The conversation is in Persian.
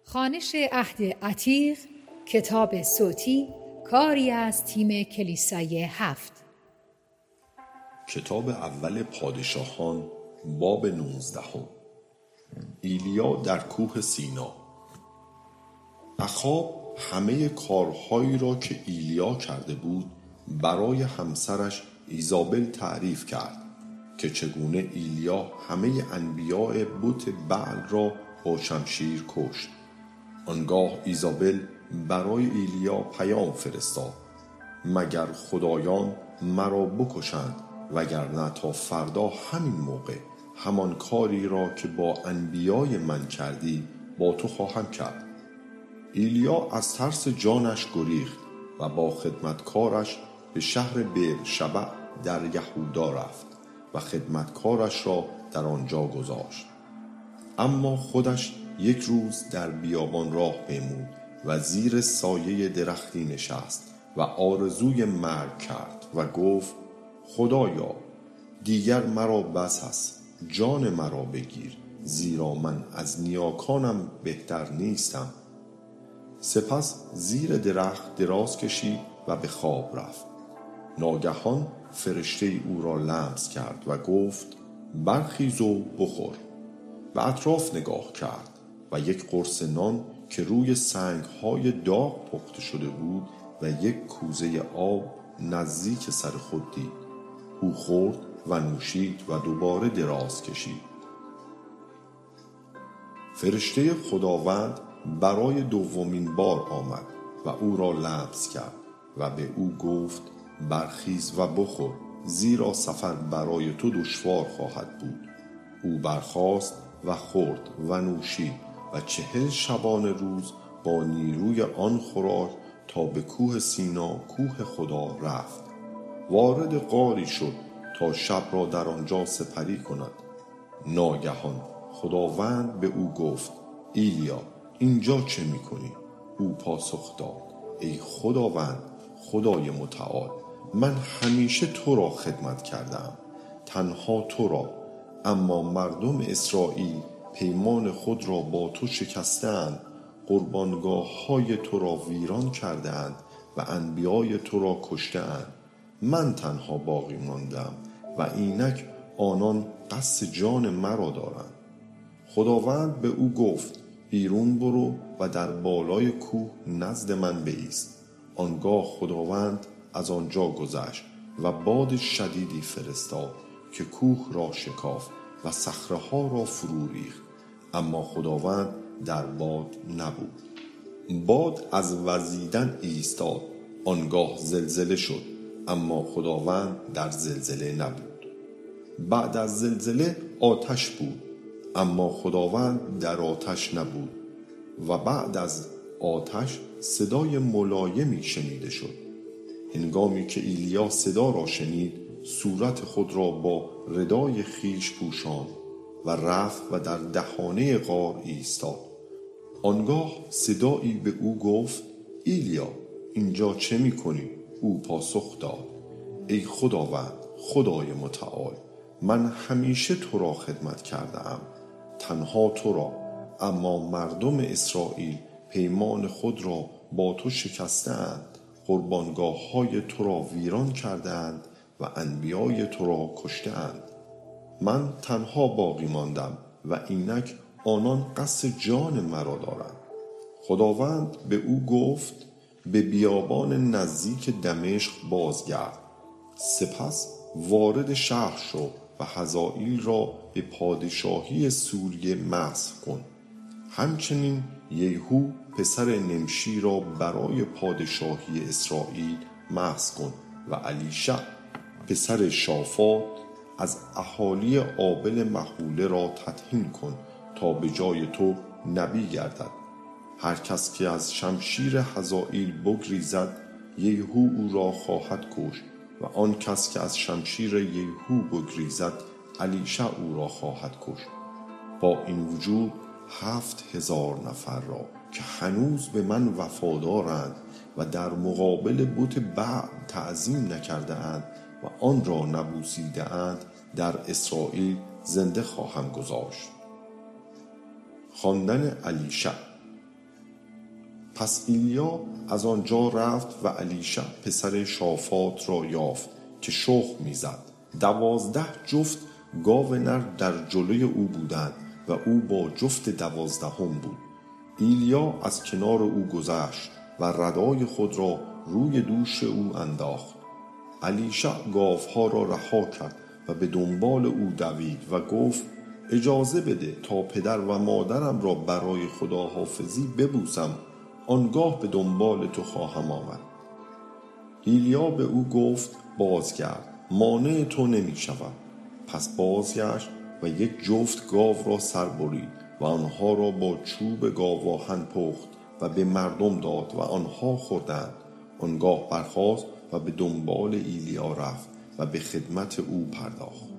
خوانش عهد عتیق، کتاب صوتی، کاری از تیم کلیسای 7. کتاب اول پادشاهان باب 19. ایلیا در کوه سینا. اخاب همه کارهایی را که ایلیا کرده بود برای همسرش ایزابل تعریف کرد که چگونه ایلیا همه انبیاء بت بعل را با شمشیر کشت. آنگاه ایزابل برای ایلیا پیام فرستاد: مگر خدایان مرا بکشند، وگرنه تا فردا همین موقع همان کاری را که با انبیای من کردی با تو خواهم کرد. ایلیا از ترس جانش گریخت و با خدمتکارش به شهر بیرشبع در یهودا رفت و خدمتکارش را در آنجا گذاشت. اما خودش یک روز در بیابان راه پیمود و زیر سایه درختی نشست و آرزوی مرگ کرد و گفت: خدایا، دیگر مرا بس است، جان مرا بگیر، زیرا من از نیاکانم بهتر نیستم. سپس زیر درخت دراز کشید و به خواب رفت. ناگهان فرشته او را لمس کرد و گفت: برخیز و بخور. به اطراف نگاه کرد و یک قرص نان که روی سنگ‌های داغ پخته شده بود و یک کوزه آب نزدیک سر خود دید. او خورد و نوشید و دوباره دراز کشید. فرشته خداوند برای دومین بار آمد و او را لمس کرد و به او گفت: برخیز و بخور، زیرا سفر برای تو دشوار خواهد بود. او برخاست و خورد و نوشید و 40 شبانه روز با نیروی آن خوراک تا به کوه سینا، کوه خدا، رفت. وارد غاری شد تا شب را در آنجا سپری کند. ناگهان خداوند به او گفت: ایلیا، اینجا چه می‌کنی؟ او پاسخ داد: ای خداوند، خدای متعال، من همیشه تو را خدمت کردم، تنها تو را، اما مردم اسرائیل پیمان خود را با تو شکستند، قربانگاه‌های تو را ویران کردند و انبیای تو را کشتند. من تنها باقی ماندم و اینک آنان قصد جان مرا دارند. خداوند به او گفت: بیرون برو و در بالای کوه نزد من بایست. آنگاه خداوند از آنجا گذشت و باد شدیدی فرستاد که کوه را شکافت و صخره‌ها را فرو ریخت، اما خداوند در باد نبود. باد از وزیدن ایستاد. آنگاه زلزله شد، اما خداوند در زلزله نبود. بعد از زلزله آتش بود، اما خداوند در آتش نبود. و بعد از آتش صدای ملایمی شنیده شد. هنگامی که ایلیا صدا را شنید، صورت خود را با ردای خویش پوشاند و رفت و در دهانه غار ایستاد. آنگاه صدایی به او گفت: ایلیا، اینجا چه می‌کنی؟ او پاسخ داد: ای خداوند، خدای متعال، من همیشه تو را خدمت کرده‌ام، تنها تو را، اما مردم اسرائیل پیمان خود را با تو شکسته‌اند، قربانگاه‌های تو را ویران کرده‌اند و انبیای تو را کشته‌اند. من تنها باقی ماندم و اینک آنان قصد جان مرا دارند. خداوند به او گفت: به بیابان نزدیک دمشق بازگرد. سپس وارد شهر شو و حزائیل را به پادشاهی سوریه مسح کن. همچنین یهو پسر نمشی را برای پادشاهی اسرائیل مسح کن و الیشع پسر شافاط از اهالی آبل مهوله را تطهین کن تا به جای تو نبی گردد. هر کس که از شمشیر حزائیل بگریزد، یهو او را خواهد کشت، و آن کس که از شمشیر یهو بگریزد، الیشع او را خواهد کشت. با این وجود 7000 نفر را که هنوز به من وفادارند و در مقابل بت بعل تعظیم نکرده اند و آن را نبوسیده اند، در اسرائیل زنده خواهم گذاشت. خواندن الیشع. پس ایلیا از آنجا رفت و الیشع پسر شافات را یافت که شخم می‌زد. 12 جفت گاو نر در جلوی او بودند و او با جفت 12 بود. ایلیا از کنار او گذشت و ردای خود را روی دوش او انداخت. الیشع گاوها را رها کرد و به دنبال او دوید و گفت اجازه بده تا پدر و مادرم را برای خداحافظی ببوسم، آنگاه به دنبال تو خواهم آمد. ایلیا به او گفت بازگرد، مانع تو نمی شود. پس بازگشت و یک جفت گاو را سر برید و آنها را با چوب گاوآهن پخت و به مردم داد و آنها خوردند. آنگاه برخاست و به دنبال ایلیا رفت و به خدمت او پرداخت.